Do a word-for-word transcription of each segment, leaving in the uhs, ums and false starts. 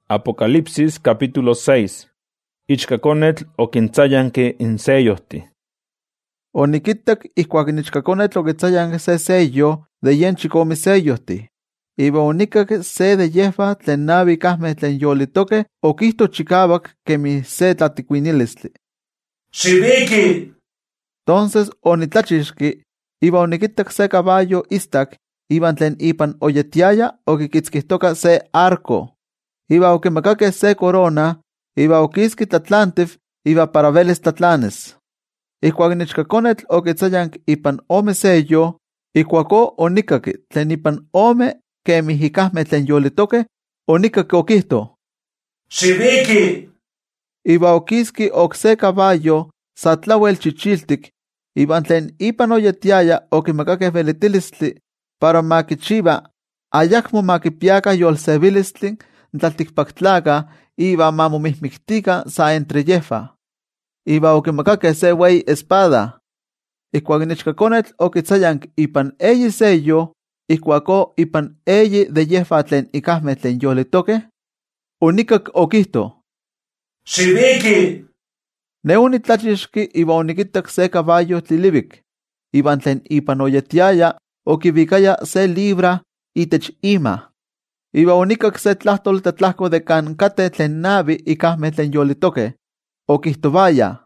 Apocalipsis capítulo seis. Ichcaconetl okintzayanki in seyohti. Onikitak ihkuak in ichcaconetl okitzayanki se seyo de yen chikomi seyohti. Iba onikak se de yehva tlen navi kahmeh tlen yolitoke okihto chikawak kemi se tlatikuinilistli. ¡Xiviki! Entonces onitlachixki, iba onikitak se caballo istak, iban tlen ipan oyetiaya okikitzkihtoka se arco. Iba okimakake se corona, iba okiski tlatlantif, iba para veles tlatlanes. Ihkuak in ichcaconetl okitzayank ipan ome seyo, ihkuako onikaki tlen ipan ome kemi hikahmeh tlen yolitoke, onikaki okihto. ¡Xiviki! Iba okiski ok se caballo satlawel chichiltik, iban tlen ipan oyetiaya okimakake velitilistli para makichiva, ayakmo makipiaka yolsevilistli tlaltikpaktlaka iba mamomihmiktika sa entre yehva. Iba okimakake se wei espada. Ihkuak in ichcaconetl okitzayank ipan eyi seyo, ihkuako ipan eyi de yehva tlen ikahmeh tlen yolitoke, onikak okihto. ¡Xiviki! Ne onitlachixki iba onikitak se caballo tlilibik, iban tlen ipan oyetiaya okivikaya se libra itech ima. Iba onikak se tlahtol tatlahko de kan kate tlen navi ikahmeh tlen yolitoke, okihtovaya.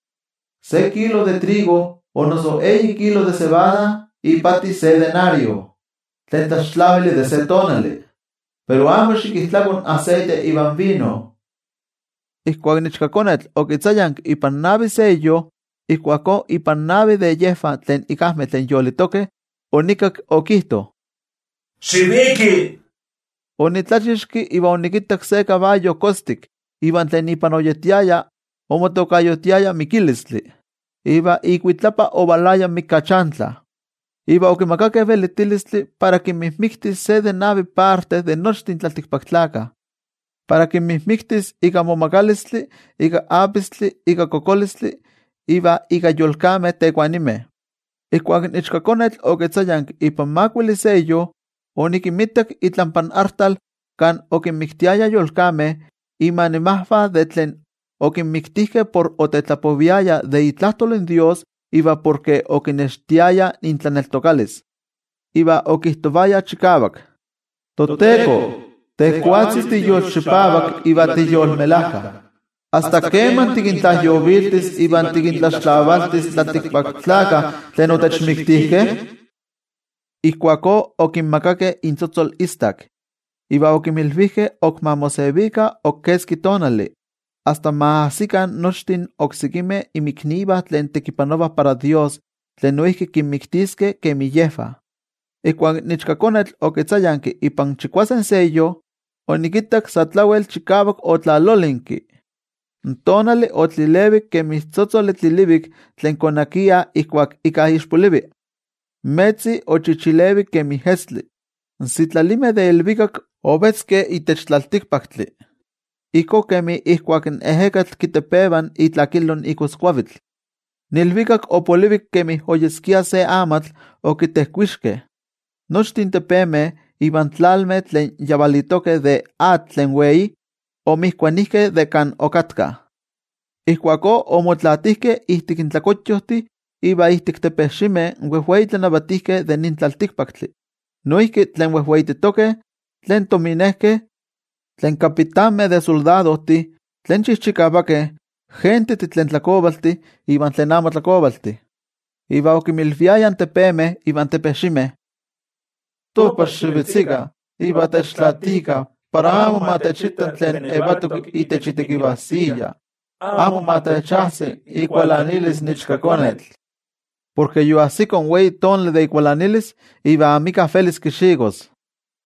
Se kilo de trigo, o noso eyi kilo de cebada, ipati se denario. Tlen tlaxtlavili de se tonali. Pero amo xikitlakon aceite iban vino. Ihkuak in ichcaconetl okitzayank ipan navi seyo, ihkuako ipan navi de yehva tlen ikahmeh tlen yolitoke, onikak okihto. ¡Xiviki! Onitlachixki iba onikitak se caballo kostik, iban tlen ipan oyetiaya, omotokayotiaya mikilistli. Iba ikuitlapa ovalaya mikachantla. Iba okimakake velitilistli para kinmihmiktis se de navi parte de nochtin tlaltikpaktlaka. Para kinmihmiktis ika momakalistli, ika apistli, ika kokolistli, iba ika yolkameh tekuanimeh. Ihkuak in ichcaconetl okitzayank ipan makuili seyo, onikinmitak itlampan artal kan okinmiktiaya yolkameh imanimahva de tlen okinmiktihke por otetlapoviaya de itlahtol in Dios iba porque okinextiaya intlaneltokalis. Iba okihtovaya chikawak. Toteko, tehkuatsis tiyolxipawak iba tiyolmelajka. Hasta keman tikintlayoviltis iban tikintlaxtlavaltis tlatikpaktlaka tlen otechmiktihke? Ihkuako okinmakake intzotzol istak. Iba okimilvihke okmamosevika okkeski tonali, hasta maahsikan nochtin oksikime imikniba tlen tekipanova para Dios, tlen noihki kinmiktiske kemi yehva. Ihkuak in ichcaconetl okitzayanki ipan chikuasen seyo, onikitak satlawel chikawak otlalolinki. Ntonali otlilevik kemi tzotzoli tlilivik tlen konakia ihkuak ika ixpolivi. Metzi ochichilevik kemi hetstli. Nsitlalime de elvikak ovetske itech tlaltikpaktli. Iko kemi ihkuak in ehekatl kitepevan itlakilon ikuskuavitl. Nilvikak opolivik kemi oyeskia se amatl okitehkuixke. Nochtin tepeme iban tlalme tlen yavalitoke de at tlen wei, omihkuanihke de kan okatka. Ihkuako omotlatihke ihtik intlakochohti, iba ihtik tepexime wehwei tlen abatihke de nintlaltikpaktli. Noihki tlen wehweititoke, tlen tominehke, tlen capitame de soldadohti, tlen chichikawake, gente tlen tlakobalti, iban tlen amo tlakobalti. Iba okimilviayan tepeme, iban tepexime. Topa xivitzika, iba techtlatika, para amo matechitan tlen ebatuk itechitequivasilla. Amo matechahsi, ikualanilis nichcaconetl. Porque yo así con wei tonle de ikualanilis, iba amica felis kixigos.